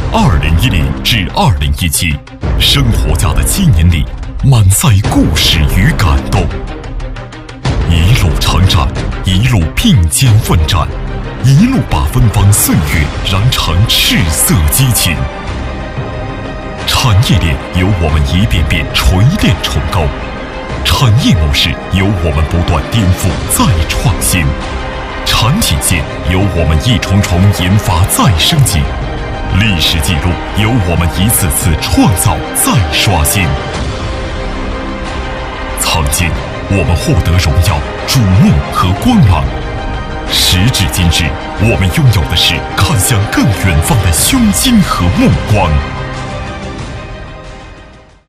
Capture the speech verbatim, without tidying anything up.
二零一零至二零一七，生活家的七年里，满载故事与感动。一路征战，一路并肩奋战，一路把芬芳岁月燃成赤色激情。产业链由我们一遍遍锤炼重构，产业模式由我们不断颠覆再创新，产品线由我们一重重研发再升级，历史记录由我们一次次创造再刷新。曾经我们获得荣耀、瞩目和光芒，时至今日，我们拥有的是看向更远方的胸襟和目光。